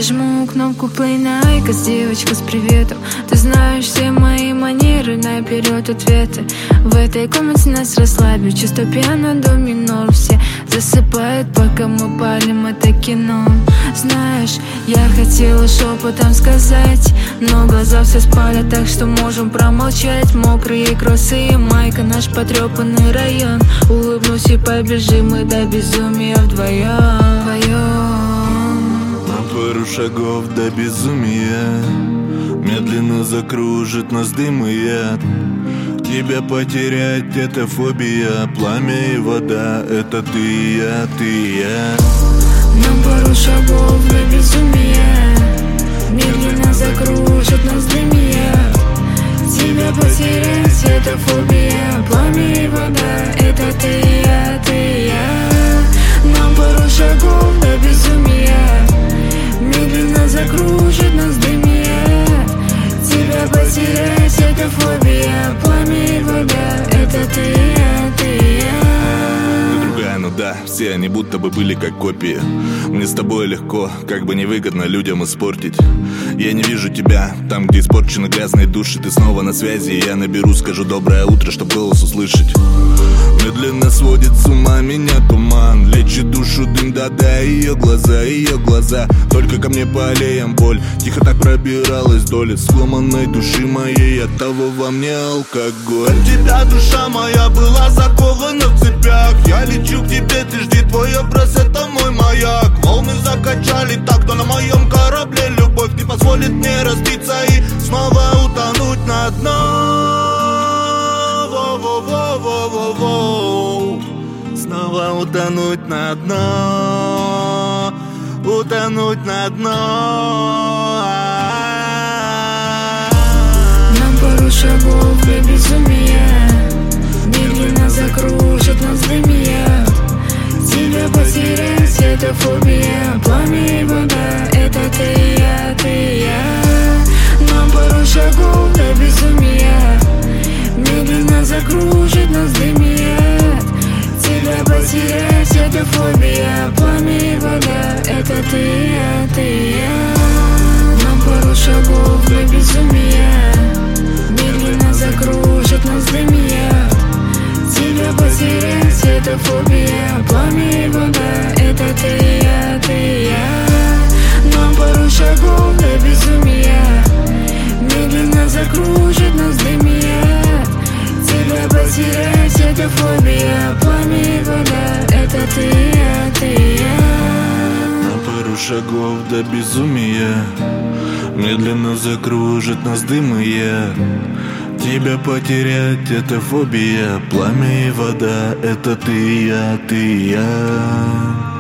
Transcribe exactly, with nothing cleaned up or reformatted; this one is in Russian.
Я жму кнопку play на айкос, девочка с приветом. Ты знаешь все мои манеры, наперед ответы. В этой комнате нас расслабят, чисто пьяно до минор. Все засыпают, пока мы палим это кино. Знаешь, я хотела шепотом сказать, но глаза все спали, так что можем промолчать. Мокрые кроссы и майка, наш потрепанный район. Улыбнусь и побежим мы до безумия вдвоем, вдвоем. На пару шагов до безумия медленно закружит нас дым и яд. Тебя потерять — это фобия. Пламя и вода — это ты и я, ты и я. На пару шагов до безумия медленно закружит нас дым и яд. Тебя потерять — это фобия. Пламя и вода — это ты и я, ты и я. На пару шагов до безумия медленно закружит нас дым и яд. Тебя потерять — это фобия. Пламя и вода — это ты и я, ты и я. Ну да, все они будто бы были как копии. Мне с тобой легко, как бы невыгодно людям испортить. Я не вижу тебя там, где испорчены грязные души. Ты снова на связи, и я наберу, скажу доброе утро, чтоб голос услышать. Медленно сводит с ума меня туман, лечит душу дым, да-да, ее глаза, ее глаза. Только ко мне по аллеям боль тихо так пробиралась вдоль сломанной души моей. От того во мне алкоголь. От тебя душа моя была закована в цепях. Я лечу к тебе, ты жди, твой образ — это мой маяк. Волны закачали так, но на моем корабле любовь не позволит мне разбиться и снова утонуть на дно. Воу-воу-воу-воу-воу. Снова утонуть на дно, утонуть на дно. На пару шагов до безумия медленно закружит нас дым и яд. Тебя потерять — это фобия. Пламя и вода — это ты и я, ты и я. На пару шагов до безумия медленно закружит нас дым и яд. Тебя потерять — это фобия. Пламя и вода — это ты и я, ты и я. На пару шагов до безумия медленно закружит нас дым и яд. Тебя потерять — это фобия. Пламя и вода — это ты и я, ты и я. На пару шагов до безумия медленно закружит нас дым и яд. Тебя потерять — это фобия. Пламя и вода — это ты и я, ты и я. На пару шагов до безумия медленно закружит нас дым и яд. Тебя потерять — это фобия. Пламя и вода — это ты и я, ты и я.